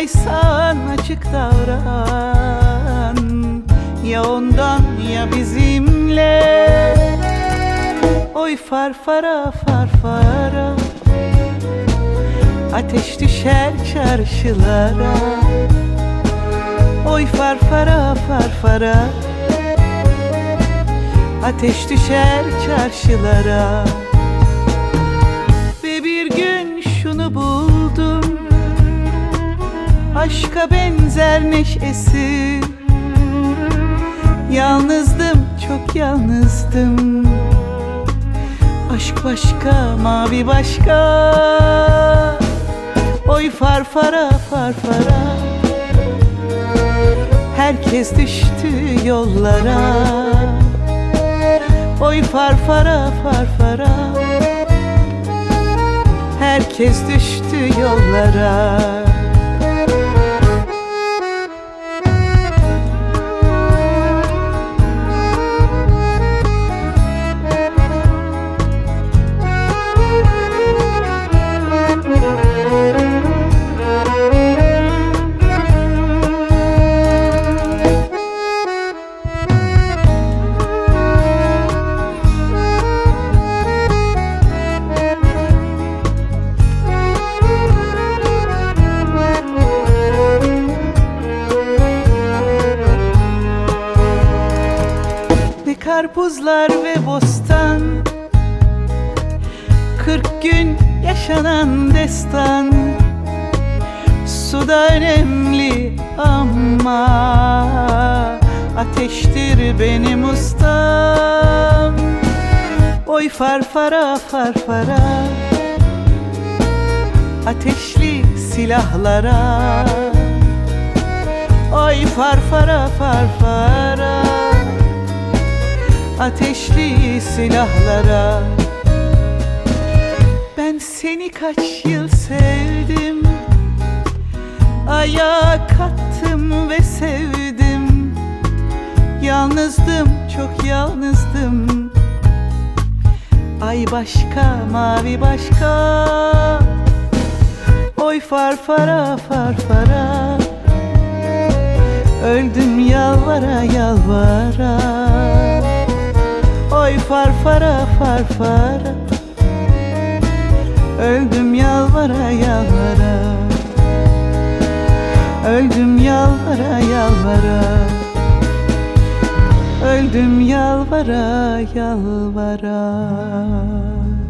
Yanındaysan açık davran, ya ondan ya bizimle. Oy farfara farfara, ateş düşer çarşılara. Oy farfara farfara, ateş düşer çarşılara. Ve bir gün şunu buldum, aşka benzer neşesi. Yalnızdım, çok yalnızdım. Aşk başka, mavi başka. Oy farfara farfara, herkes düştü yollara. Oy farfara farfara, herkes düştü yollara. Karpuzlar ve bostan, 40 gün yaşanan destan. Suda önemli ama ateştir benim ustam. Oy farfara farfara, ateşli silahlara. Oy farfara farfara, ateşli silahlara. Ben seni kaç yıl sevdim, ayağa kattım ve sevdim. Yalnızdım, çok yalnızdım. Ay başka, mavi başka. Oy farfara farfara, öldüm yalvara yalvara. Oy farfara farfara, öldüm yalvara yalvara. Öldüm yalvara yalvara. Öldüm yalvara yalvara.